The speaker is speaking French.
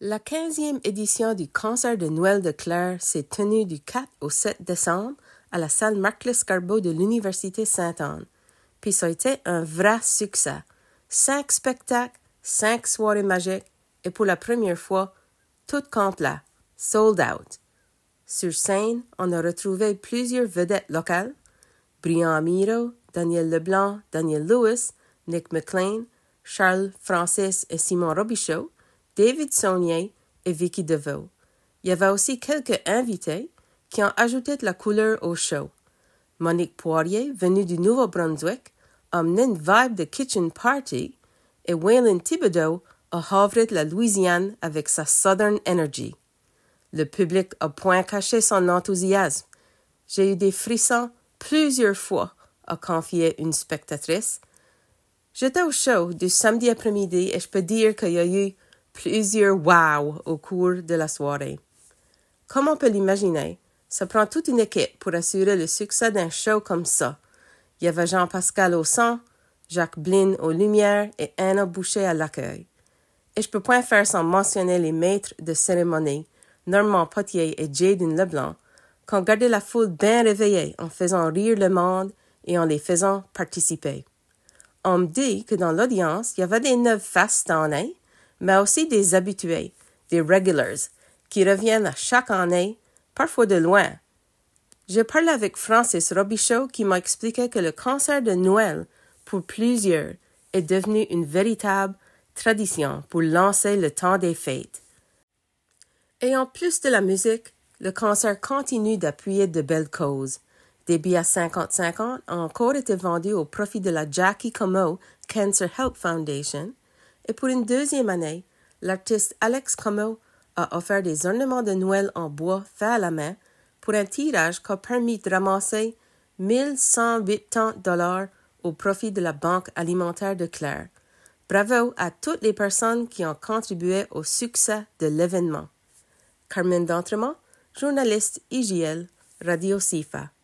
La 15e édition du concert de Noël de Claire s'est tenue du 4 au 7 décembre à la salle Marc-Lescarbot de l'Université Sainte-Anne. Puis ça a été un vrai succès. 5 spectacles, 5 soirées magiques et pour la première fois, tout complet, sold out. Sur scène, on a retrouvé plusieurs vedettes locales, Brian Amiro, Daniel Leblanc, Daniel Lewis, Nick McLean, Charles Francis et Simon Robichaud, David Saunier et Vicky DeVoe. Il y avait aussi quelques invités qui ont ajouté de la couleur au show. Monique Poirier, venue du Nouveau-Brunswick, a amené une vibe de kitchen party et Waylon Thibodeau a havré de la Louisiane avec sa Southern Energy. Le public a point caché son enthousiasme. J'ai eu des frissons plusieurs fois, a confié une spectatrice. J'étais au show du samedi après-midi et je peux dire qu'il y a eu plusieurs wow au cours de la soirée. Comme on peut l'imaginer, ça prend toute une équipe pour assurer le succès d'un show comme ça. Il y avait Jean-Pascal au son, Jacques Blin aux lumières et Anna Boucher à l'accueil. Et je peux point faire sans mentionner les maîtres de cérémonie, Normand Potier et Jaden Leblanc, qui ont gardé la foule bien réveillée en faisant rire le monde et en les faisant participer. On me dit que dans l'audience, il y avait des neuves faces cette année, mais aussi des habitués, des regulars, qui reviennent à chaque année, parfois de loin. J'ai parlé avec Francis Robichaud qui m'a expliqué que le concert de Noël, pour plusieurs, est devenu une véritable tradition pour lancer le temps des fêtes. Et en plus de la musique, le concert continue d'appuyer de belles causes. Des billets à 50-50 ont encore été vendus au profit de la Jackie Comeau Cancer Help Foundation. Et pour une deuxième année, l'artiste Alex Comeau a offert des ornements de Noël en bois faits à la main pour un tirage qui a permis de ramasser 1180 $ au profit de la Banque alimentaire de Claire. Bravo à toutes les personnes qui ont contribué au succès de l'événement. Carmen D'Entremont, journaliste IGL, Radio CIFA.